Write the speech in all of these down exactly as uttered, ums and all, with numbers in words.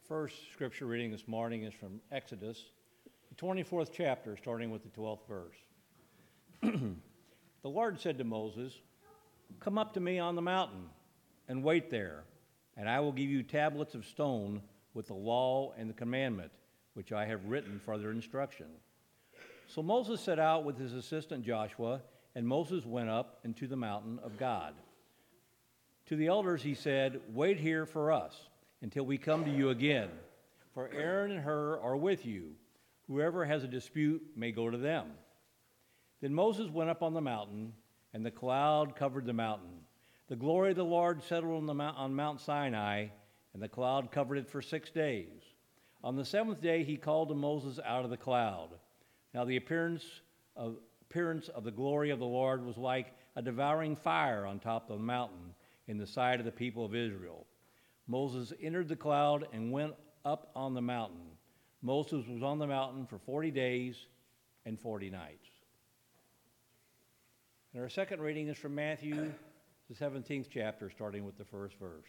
First scripture reading this morning is from Exodus, the twenty-fourth chapter, starting with the twelfth verse. The Lord said to Moses, "Come up to me on the mountain and wait there, and I will give you tablets of stone with the law and the commandment, which I have written for their instruction." So Moses set out with his assistant Joshua, and Moses went up into the mountain of God. To the elders he said, "Wait here for us until we come to you again, for Aaron and Hur are with you. Whoever has a dispute may go to them." Then Moses went up on the mountain, and the cloud covered the mountain. The glory of the Lord settled on, the mount, on Mount Sinai, and the cloud covered it for six days. On the seventh day he called to Moses out of the cloud. Now the appearance of, appearance of the glory of the Lord was like a devouring fire on top of the mountain in the sight of the people of Israel. Moses entered the cloud and went up on the mountain. Moses was on the mountain for forty days and forty nights. And our second reading is from Matthew, the seventeenth chapter, starting with the first verse.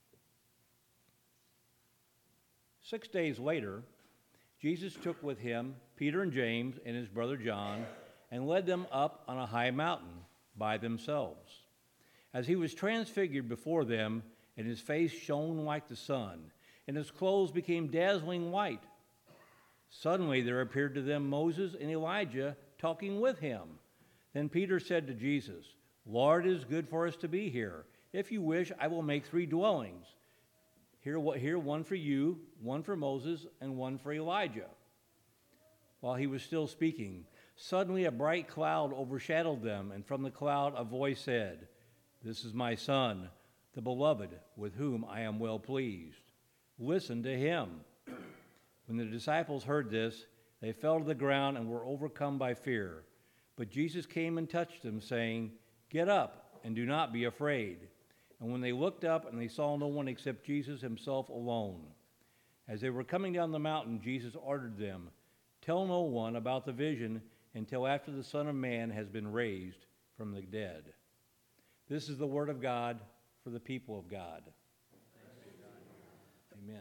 Six days later, Jesus took with him Peter and James and his brother John and led them up on a high mountain by themselves. As he was transfigured before them, and his face shone like the sun, and his clothes became dazzling white. Suddenly there appeared to them Moses and Elijah talking with him. Then Peter said to Jesus, "Lord, it is good for us to be here. If you wish, I will make three dwellings. Here, here one for you, one for Moses, and one for Elijah." While he was still speaking, suddenly a bright cloud overshadowed them, and from the cloud a voice said, "This is my son, the beloved, with whom I am well pleased. Listen to him." When the disciples heard this, they fell to the ground and were overcome by fear. But Jesus came and touched them, saying, "Get up and do not be afraid." And when they looked up and they saw no one except Jesus himself alone. As they were coming down the mountain, Jesus ordered them, "Tell no one about the vision until after the Son of Man has been raised from the dead." This is the word of God for the people of God. Amen.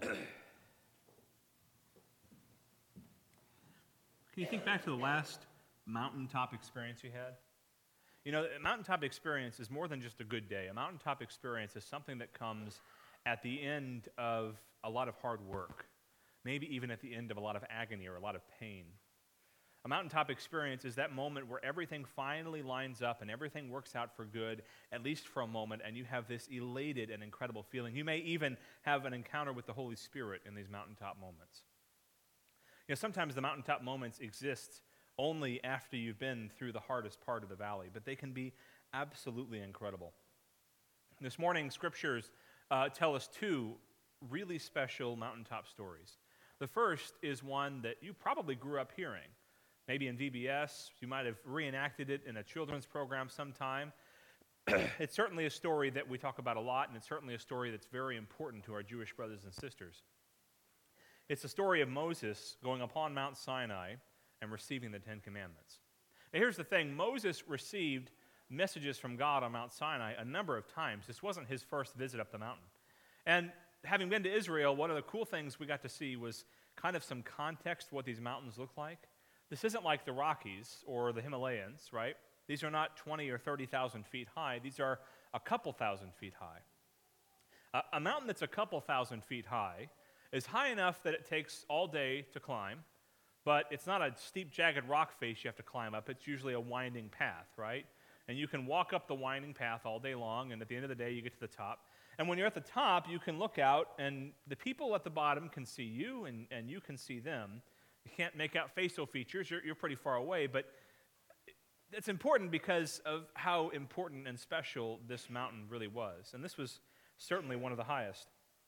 Can you think back to the last mountaintop experience you had? You know, a mountaintop experience is more than just a good day. A mountaintop experience is something that comes at the end of a lot of hard work, maybe even at the end of a lot of agony or a lot of pain. A mountaintop experience is that moment where everything finally lines up and everything works out for good, at least for a moment, and you have this elated and incredible feeling. You may even have an encounter with the Holy Spirit in these mountaintop moments. You know, sometimes the mountaintop moments exist only after you've been through the hardest part of the valley, but they can be absolutely incredible. This morning, scriptures uh, tell us two really special mountaintop stories. The first is one that you probably grew up hearing. Maybe in V B S, you might have reenacted it in a children's program sometime. It's certainly a story that we talk about a lot, and it's certainly a story that's very important to our Jewish brothers and sisters. It's the story of Moses going upon Mount Sinai and receiving the Ten Commandments. Now, here's the thing. Moses received messages from God on Mount Sinai a number of times. This wasn't his first visit up the mountain. And having been to Israel, one of the cool things we got to see was kind of some context to what these mountains look like. This isn't like the Rockies or the Himalayas, right? These are not twenty or thirty thousand feet high. These are a couple thousand feet high. A, a mountain that's a couple thousand feet high is high enough that it takes all day to climb, but it's not a steep, jagged rock face you have to climb up. It's usually a winding path, right? And you can walk up the winding path all day long, and at the end of the day, you get to the top. And when you're at the top, you can look out, and the people at the bottom can see you, and, and you can see them. You can't make out facial features. You're, you're pretty far away, but it's important because of how important and special this mountain really was. And this was certainly one of the highest.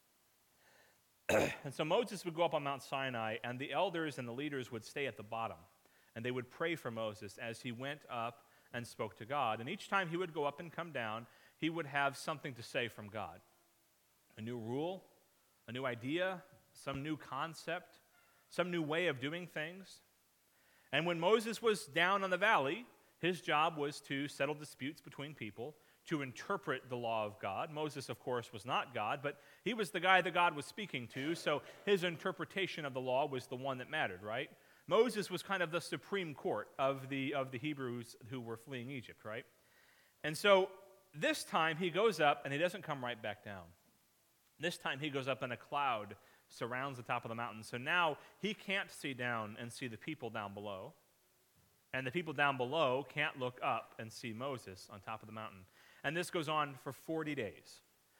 And so Moses would go up on Mount Sinai, and the elders and the leaders would stay at the bottom, and they would pray for Moses as he went up and spoke to God. And each time he would go up and come down, he would have something to say from God. A new rule, a new idea, some new concept, some new way of doing things. And when Moses was down on the valley, his job was to settle disputes between people, to interpret the law of God. Moses, of course, was not God, but he was the guy that God was speaking to, so his interpretation of the law was the one that mattered, right? Moses was kind of the supreme court of the, of the Hebrews who were fleeing Egypt, right? And so this time he goes up and he doesn't come right back down. This time he goes up and a cloud surrounds the top of the mountain. So now he can't see down and see the people down below. And the people down below can't look up and see Moses on top of the mountain. And this goes on for forty days.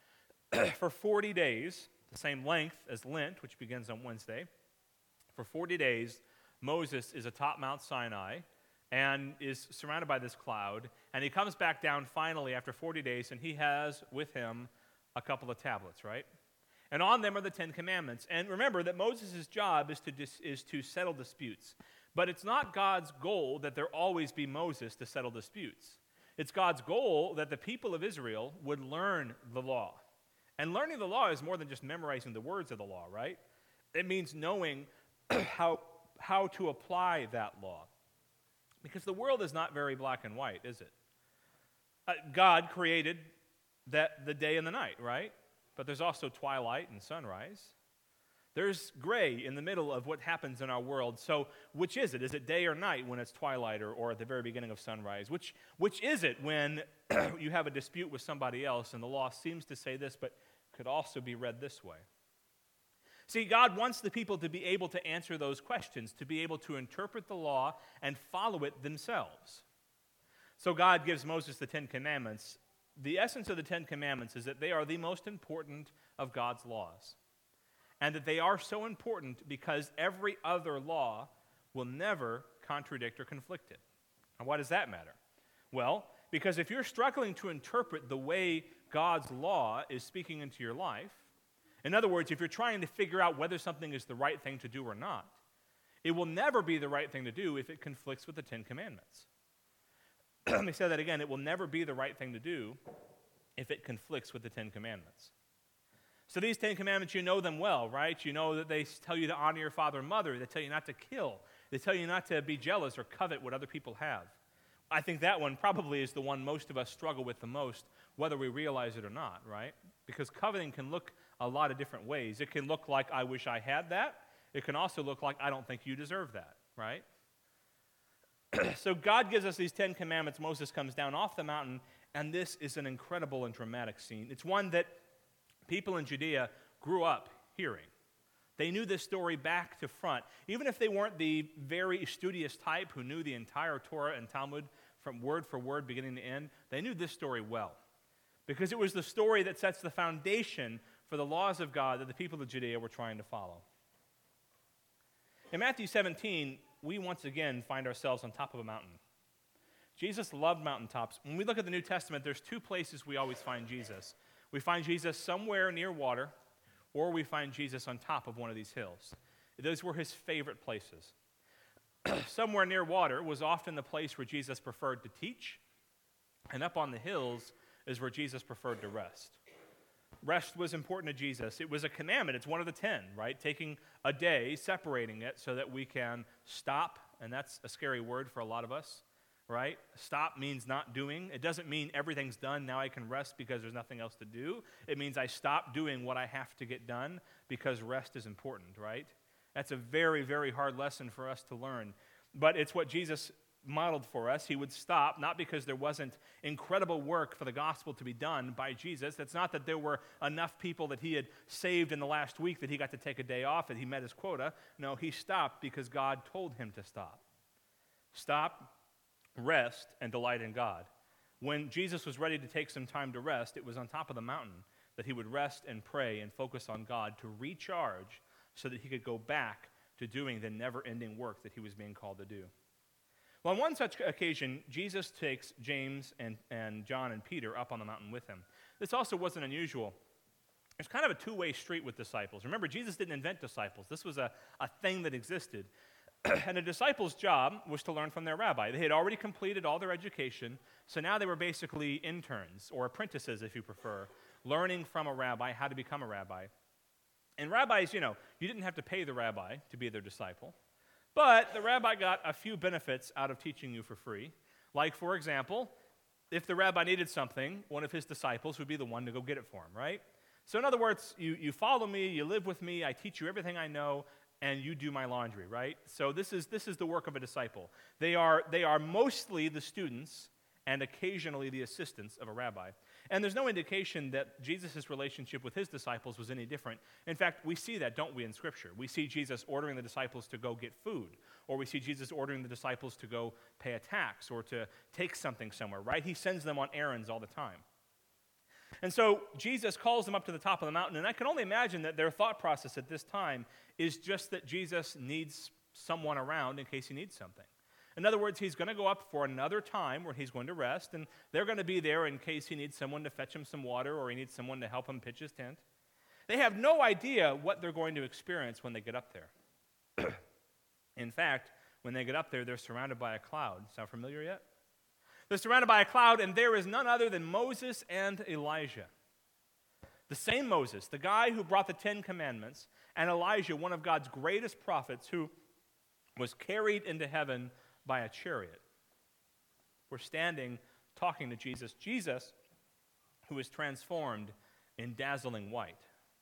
For forty days, the same length as Lent, which begins on Wednesday, for forty days, Moses is atop Mount Sinai and is surrounded by this cloud. And he comes back down finally after forty days, and he has with him a couple of tablets, right? And on them are the Ten Commandments. And remember that Moses' job is to, dis- is to settle disputes. But it's not God's goal that there always be Moses to settle disputes. It's God's goal that the people of Israel would learn the law. And learning the law is more than just memorizing the words of the law, right? It means knowing how, how to apply that law. Because the world is not very black and white, is it? Uh, God created that the day and the night, right? But there's also twilight and sunrise. There's gray in the middle of what happens in our world. So which is it? Is it day or night when it's twilight or, or at the very beginning of sunrise? Which, which is it when you have a dispute with somebody else and the law seems to say this but could also be read this way? See, God wants the people to be able to answer those questions, to be able to interpret the law and follow it themselves. So God gives Moses the Ten Commandments. The essence of the Ten Commandments is that they are the most important of God's laws. And that they are so important because every other law will never contradict or conflict it. And why does that matter? Well, because if you're struggling to interpret the way God's law is speaking into your life, in other words, if you're trying to figure out whether something is the right thing to do or not, it will never be the right thing to do if it conflicts with the Ten Commandments. Let me say that again. It will never be the right thing to do if it conflicts with the Ten Commandments. So these Ten Commandments, you know them well, right? You know that they tell you to honor your father and mother. They tell you not to kill. They tell you not to be jealous or covet what other people have. I think that one probably is the one most of us struggle with the most, whether we realize it or not, right? Because coveting can look a lot of different ways. It can look like, I wish I had that. It can also look like, I don't think you deserve that, right? So God gives us these Ten Commandments. Moses comes down off the mountain, and this is an incredible and dramatic scene. It's one that people in Judea grew up hearing. They knew this story back to front. Even if they weren't the very studious type who knew the entire Torah and Talmud from word for word, beginning to end, they knew this story well. Because it was the story that sets the foundation for the laws of God that the people of Judea were trying to follow. In Matthew seventeen, we once again find ourselves on top of a mountain. Jesus loved mountaintops. When we look at the New Testament, there's two places we always find Jesus. We find Jesus somewhere near water, or we find Jesus on top of one of these hills. Those were his favorite places. Somewhere near water was often the place where Jesus preferred to teach, and up on the hills is where Jesus preferred to rest. Rest was important to Jesus. It was a commandment. It's one of the ten, right? Taking a day, separating it so that we can stop, and that's a scary word for a lot of us, right? Stop means not doing. It doesn't mean everything's done, now I can rest because there's nothing else to do. It means I stop doing what I have to get done because rest is important, right? That's a very, very hard lesson for us to learn. But it's what Jesus modeled for us. He would stop, not because there wasn't incredible work for the gospel to be done by Jesus. It's not that there were enough people that he had saved in the last week that he got to take a day off and he met his quota. No, he stopped because God told him to stop. Stop, rest, and delight in God. When Jesus was ready to take some time to rest, it was on top of the mountain that he would rest and pray and focus on God to recharge so that he could go back to doing the never-ending work that he was being called to do. Well, on one such occasion, Jesus takes James and, and John and Peter up on the mountain with him. This also wasn't unusual. It's kind of a two-way street with disciples. Remember, Jesus didn't invent disciples. This was a, a thing that existed. And a disciple's job was to learn from their rabbi. They had already completed all their education, so now they were basically interns, or apprentices if you prefer, learning from a rabbi how to become a rabbi. And rabbis, you know, you didn't have to pay the rabbi to be their disciple. But the rabbi got a few benefits out of teaching you for free. Like, for example, if the rabbi needed something, one of his disciples would be the one to go get it for him, right? So in other words, you, you follow me, you live with me, I teach you everything I know, and you do my laundry, right? So this is this is the work of a disciple. They are they are mostly the students and occasionally the assistants of a rabbi. And there's no indication that Jesus' relationship with his disciples was any different. In fact, we see that, don't we, in Scripture? We see Jesus ordering the disciples to go get food, or we see Jesus ordering the disciples to go pay a tax or to take something somewhere, right? He sends them on errands all the time. And so Jesus calls them up to the top of the mountain, and I can only imagine that their thought process at this time is just that Jesus needs someone around in case he needs something. In other words, he's going to go up for another time where he's going to rest, and they're going to be there in case he needs someone to fetch him some water or he needs someone to help him pitch his tent. They have no idea what they're going to experience when they get up there. In fact, when they get up there, they're surrounded by a cloud. Sound familiar yet? They're surrounded by a cloud, and there is none other than Moses and Elijah. The same Moses, the guy who brought the Ten Commandments, and Elijah, one of God's greatest prophets, who was carried into heaven by a chariot. We're standing talking to Jesus. Jesus, who is transformed in dazzling white.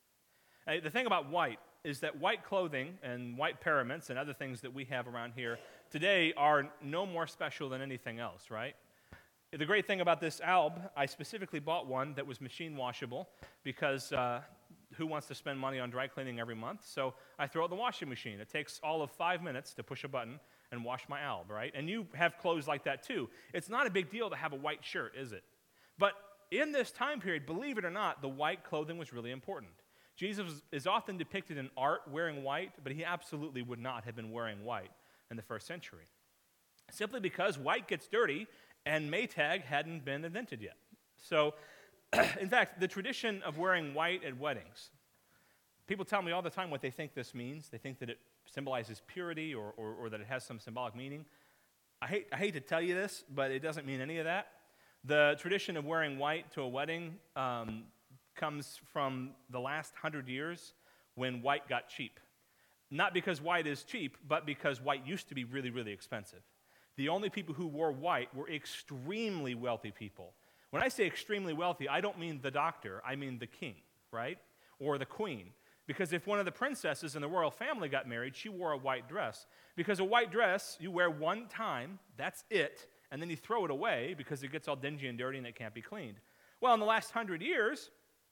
Now, the thing about white is that white clothing and white paraments and other things that we have around here today are no more special than anything else, right? The great thing about this alb, I specifically bought one that was machine washable because uh, who wants to spend money on dry cleaning every month? So I throw it in the washing machine. It takes all of five minutes to push a button and wash my alb, right? And you have clothes like that too. It's not a big deal to have a white shirt, is it? But in this time period, believe it or not, the white clothing was really important. Jesus is often depicted in art wearing white, but he absolutely would not have been wearing white in the first century. Simply because white gets dirty and Maytag hadn't been invented yet. So, in fact, the tradition of wearing white at weddings, people tell me all the time what they think this means. They think that it symbolizes purity or, or, or that it has some symbolic meaning. I hate, I hate to tell you this, but it doesn't mean any of that. The tradition of wearing white to a wedding um, comes from the last hundred years when white got cheap. Not because white is cheap, but because white used to be really, really expensive. The only people who wore white were extremely wealthy people. When I say extremely wealthy, I don't mean the doctor, I mean the king, right? Or the queen. Because if one of the princesses in the royal family got married, she wore a white dress. Because a white dress, you wear one time, that's it, and then you throw it away because it gets all dingy and dirty and it can't be cleaned. Well, in the last hundred years,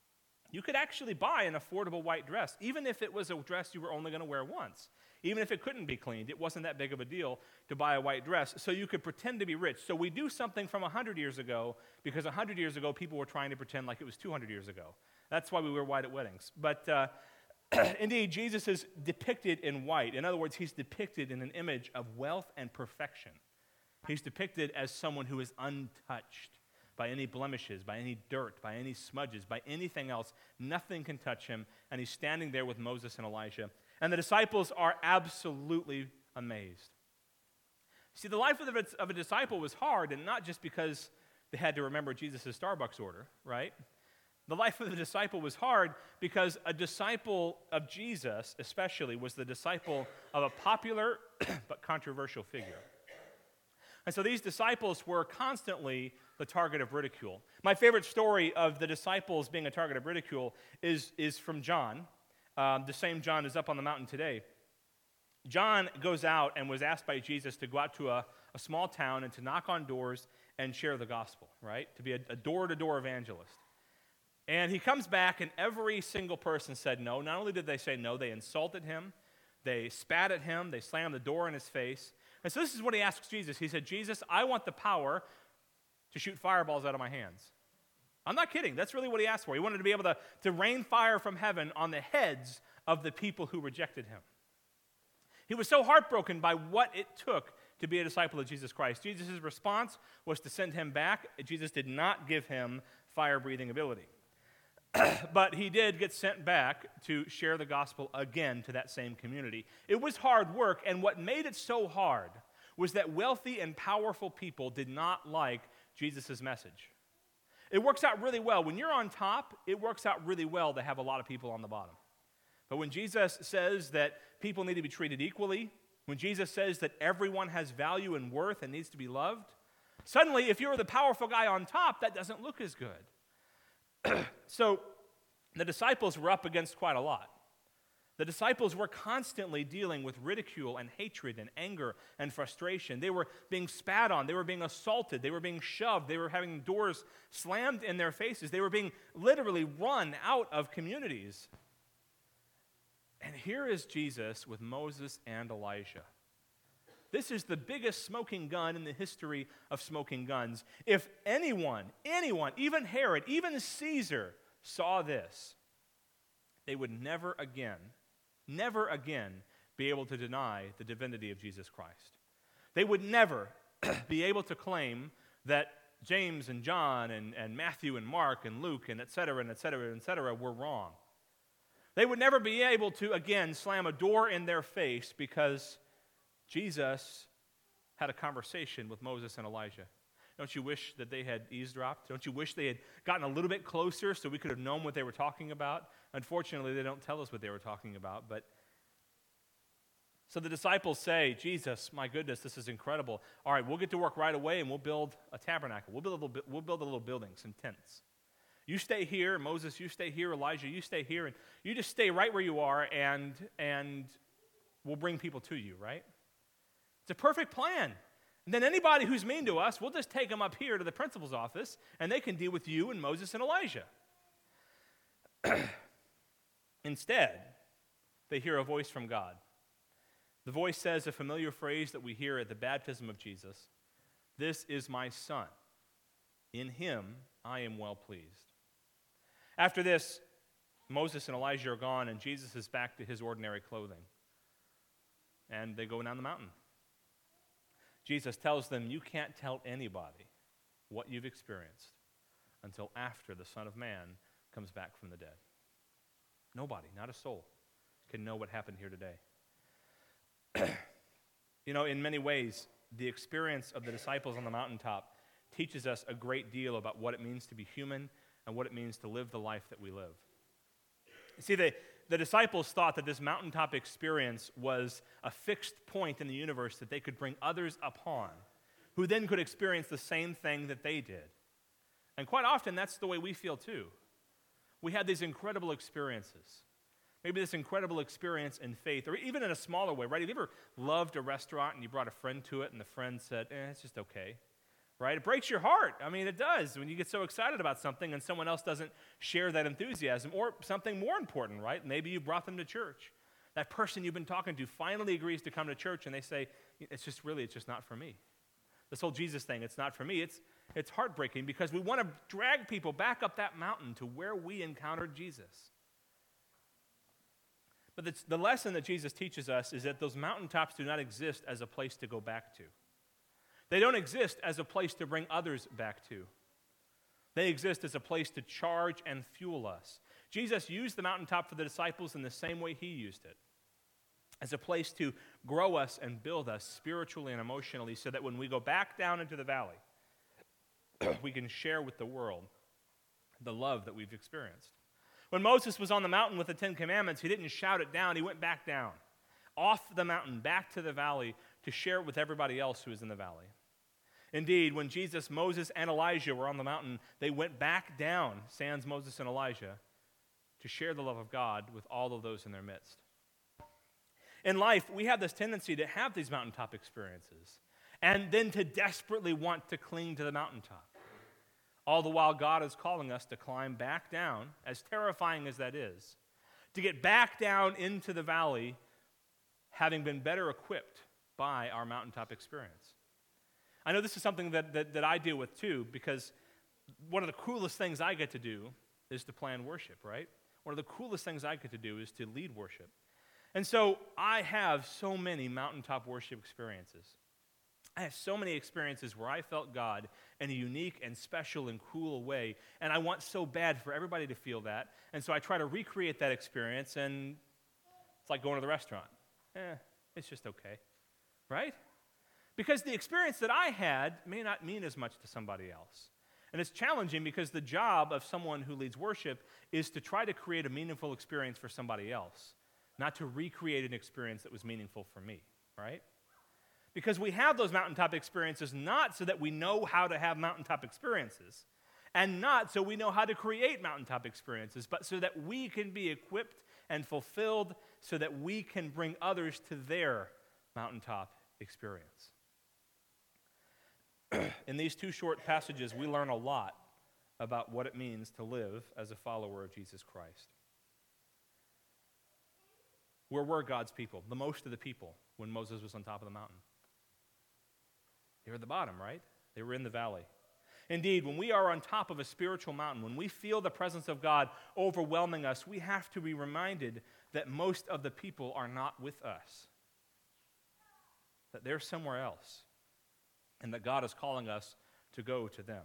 you could actually buy an affordable white dress, even if it was a dress you were only going to wear once. Even if it couldn't be cleaned, it wasn't that big of a deal to buy a white dress, so you could pretend to be rich. So we do something from one hundred years ago because one hundred years ago, people were trying to pretend like it was two hundred years ago. That's why we wear white at weddings. But uh, indeed, Jesus is depicted in white. In other words, he's depicted in an image of wealth and perfection. He's depicted as someone who is untouched by any blemishes, by any dirt, by any smudges, by anything else. Nothing can touch him, and he's standing there with Moses and Elijah. And the disciples are absolutely amazed. See, the life of a, of a disciple was hard, and not just because they had to remember Jesus' Starbucks order, right? The life of the disciple was hard because a disciple of Jesus, especially, was the disciple of a popular but controversial figure. And so these disciples were constantly the target of ridicule. My favorite story of the disciples being a target of ridicule is, is from John. Um, the same John is up on the mountain today. John goes out and was asked by Jesus to go out to a, a small town and to knock on doors and share the gospel, right? To be a, a door-to-door evangelist. And he comes back, and every single person said no. Not only did they say no, they insulted him, they spat at him, they slammed the door in his face. And so this is what he asks Jesus. He said, Jesus, I want the power to shoot fireballs out of my hands. I'm not kidding. That's really what he asked for. He wanted to be able to, to rain fire from heaven on the heads of the people who rejected him. He was so heartbroken by what it took to be a disciple of Jesus Christ. Jesus' response was to send him back. Jesus did not give him fire-breathing ability. But he did get sent back to share the gospel again to that same community. It was hard work, and what made it so hard was that wealthy and powerful people did not like Jesus' message. It works out really well. When you're on top, it works out really well to have a lot of people on the bottom. But when Jesus says that people need to be treated equally, when Jesus says that everyone has value and worth and needs to be loved, Suddenly, if you're the powerful guy on top, that doesn't look as good. So the disciples were up against quite a lot. The disciples were constantly dealing with ridicule and hatred and anger and frustration. They were being spat on. They were being assaulted. They were being shoved. They were having doors slammed in their faces. They were being literally run out of communities. And here is Jesus with Moses and Elijah. This is the biggest smoking gun in the history of smoking guns. If anyone, anyone, even Herod, even Caesar saw this, they would never again never again be able to deny the divinity of Jesus Christ. They would never be able to claim that James and John and, and Matthew and Mark and Luke and et cetera and et cetera and et cetera were wrong. They would never be able to, again, slam a door in their face because Jesus had a conversation with Moses and Elijah. Don't you wish that they had eavesdropped? Don't you wish they had gotten a little bit closer so we could have known what they were talking about? Unfortunately, they don't tell us what they were talking about. But so the disciples say, Jesus, my goodness, this is incredible. All right, we'll get to work right away and we'll build a tabernacle. We'll build a little, we'll build a little building, some tents. You stay here, Moses, you stay here, Elijah, you stay here, and you just stay right where you are, and, and we'll bring people to you, right? It's a perfect plan. And then anybody who's mean to us, we'll just take them up here to the principal's office, and they can deal with you and Moses and Elijah. Instead, they hear a voice from God. The voice says a familiar phrase that we hear at the baptism of Jesus. This is my son. In him I am well pleased. After this, Moses and Elijah are gone, and Jesus is back to his ordinary clothing. And they go down the mountain. Jesus tells them, you can't tell anybody what you've experienced until after the Son of Man comes back from the dead. Nobody, not a soul, can know what happened here today. You know, in many ways, the experience of the disciples on the mountaintop teaches us a great deal about what it means to be human and what it means to live the life that we live. You see, the, the disciples thought that this mountaintop experience was a fixed point in the universe that they could bring others upon, who then could experience the same thing that they did. And quite often, that's the way we feel too. We had these incredible experiences. Maybe this incredible experience in faith, or even in a smaller way, right? Have you ever loved a restaurant and you brought a friend to it and the friend said, eh, it's just okay, right? It breaks your heart. I mean, it does when you get so excited about something and someone else doesn't share that enthusiasm, or something more important, right? Maybe you brought them to church. That person you've been talking to finally agrees to come to church and they say, it's just really, it's just not for me. This whole Jesus thing, it's not for me. It's, it's heartbreaking because we want to drag people back up that mountain to where we encountered Jesus. But the, the lesson that Jesus teaches us is that those mountaintops do not exist as a place to go back to. They don't exist as a place to bring others back to. They exist as a place to charge and fuel us. Jesus used the mountaintop for the disciples in the same way he used it, as a place to grow us and build us spiritually and emotionally so that when we go back down into the valley, we can share with the world the love that we've experienced. When Moses was on the mountain with the Ten Commandments, he didn't shout it down, he went back down, off the mountain, back to the valley to share it with everybody else who was in the valley. Indeed, when Jesus, Moses, and Elijah were on the mountain, they went back down, sans Moses and Elijah, to share the love of God with all of those in their midst. In life, we have this tendency to have these mountaintop experiences and then to desperately want to cling to the mountaintop. All the while, God is calling us to climb back down, as terrifying as that is, to get back down into the valley, having been better equipped by our mountaintop experience. I know this is something that, that, that I deal with too, because one of the coolest things I get to do is to plan worship, right? One of the coolest things I get to do is to lead worship. And so I have so many mountaintop worship experiences. I have so many experiences where I felt God in a unique and special and cool way, and I want so bad for everybody to feel that, and so I try to recreate that experience, and it's like going to the restaurant. Eh, it's just okay, right? Because the experience that I had may not mean as much to somebody else. And it's challenging because the job of someone who leads worship is to try to create a meaningful experience for somebody else, not to recreate an experience that was meaningful for me, right? Because we have those mountaintop experiences not so that we know how to have mountaintop experiences, and not so we know how to create mountaintop experiences, but so that we can be equipped and fulfilled so that we can bring others to their mountaintop experience. In these two short passages, we learn a lot about what it means to live as a follower of Jesus Christ. Where were God's people, the most of the people, when Moses was on top of the mountain? They were at the bottom, right? They were in the valley. Indeed, when we are on top of a spiritual mountain, when we feel the presence of God overwhelming us, we have to be reminded that most of the people are not with us, that they're somewhere else, and that God is calling us to go to them.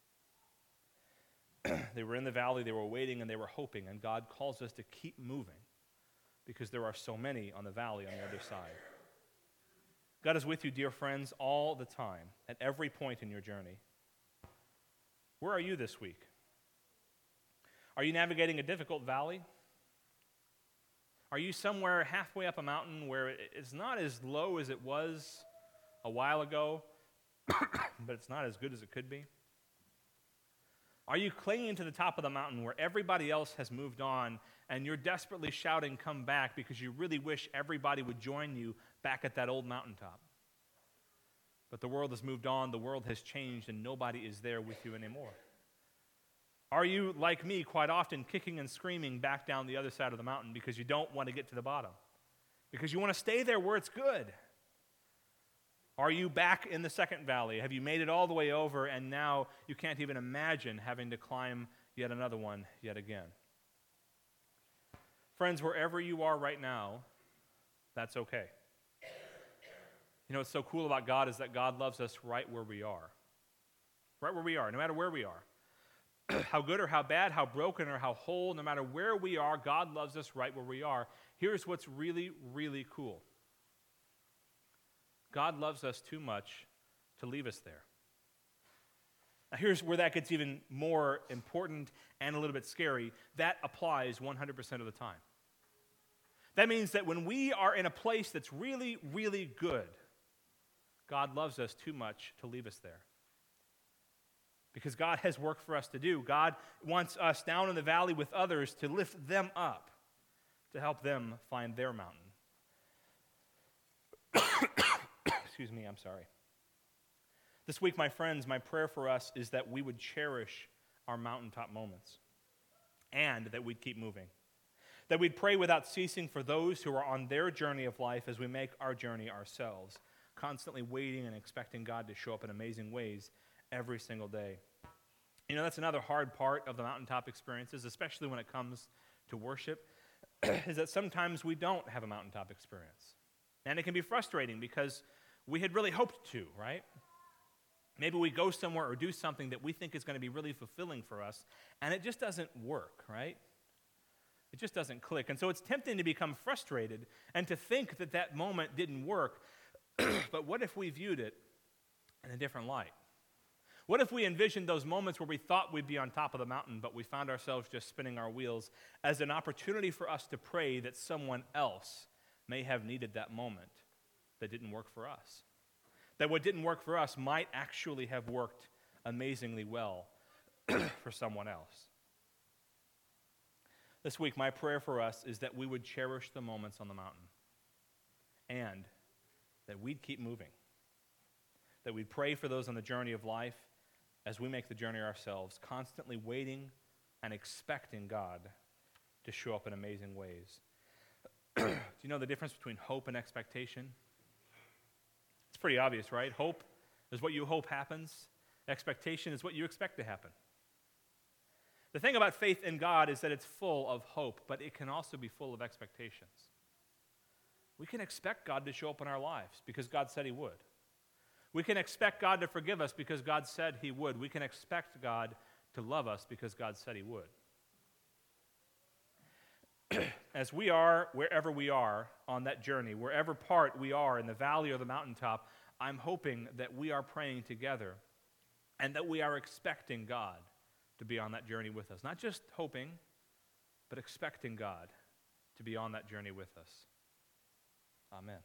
They were in the valley, they were waiting, and they were hoping, and God calls us to keep moving because there are so many on the valley on the other side. God is with you, dear friends, all the time, at every point in your journey. Where are you this week? Are you navigating a difficult valley? Are you somewhere halfway up a mountain where it's not as low as it was a while ago, but it's not as good as it could be? Are you clinging to the top of the mountain where everybody else has moved on and you're desperately shouting, "Come back," because you really wish everybody would join you back at that old mountaintop? But the world has moved on, the world has changed, and nobody is there with you anymore. Are you, like me, quite often kicking and screaming back down the other side of the mountain because you don't want to get to the bottom? Because you want to stay there where it's good? Are you back in the second valley? Have you made it all the way over, and now you can't even imagine having to climb yet another one yet again? Friends, wherever you are right now, that's okay. You know what's so cool about God is that God loves us right where we are. Right where we are, no matter where we are. How good or how bad, how broken or how whole, no matter where we are, God loves us right where we are. Here's what's really, really cool. God loves us too much to leave us there. Now here's where that gets even more important and a little bit scary. That applies one hundred percent of the time. That means that when we are in a place that's really, really good, God loves us too much to leave us there. Because God has work for us to do. God wants us down in the valley with others to lift them up, to help them find their mountain. Excuse me, I'm sorry. This week, my friends, my prayer for us is that we would cherish our mountaintop moments and that we'd keep moving. That we'd pray without ceasing for those who are on their journey of life as we make our journey ourselves, constantly waiting and expecting God to show up in amazing ways every single day. You know, that's another hard part of the mountaintop experiences, especially when it comes to worship, is that sometimes we don't have a mountaintop experience. And it can be frustrating because we had really hoped to, right? Maybe we go somewhere or do something that we think is going to be really fulfilling for us, and it just doesn't work, right? It just doesn't click. And so it's tempting to become frustrated and to think that that moment didn't work. But what if we viewed it in a different light? What if we envisioned those moments where we thought we'd be on top of the mountain, but we found ourselves just spinning our wheels as an opportunity for us to pray that someone else may have needed that moment that didn't work for us? That what didn't work for us might actually have worked amazingly well for someone else. This week, my prayer for us is that we would cherish the moments on the mountain and that we'd keep moving. That we'd pray for those on the journey of life as we make the journey ourselves, constantly waiting and expecting God to show up in amazing ways. Do you know the difference between hope and expectation? It's pretty obvious, right? Hope is what you hope happens. Expectation is what you expect to happen. The thing about faith in God is that it's full of hope, but it can also be full of expectations. We can expect God to show up in our lives because God said He would. We can expect God to forgive us because God said He would. We can expect God to love us because God said He would. As we are, wherever we are on that journey, wherever part we are in the valley or the mountaintop, I'm hoping that we are praying together and that we are expecting God to be on that journey with us. Not just hoping, but expecting God to be on that journey with us. Amen.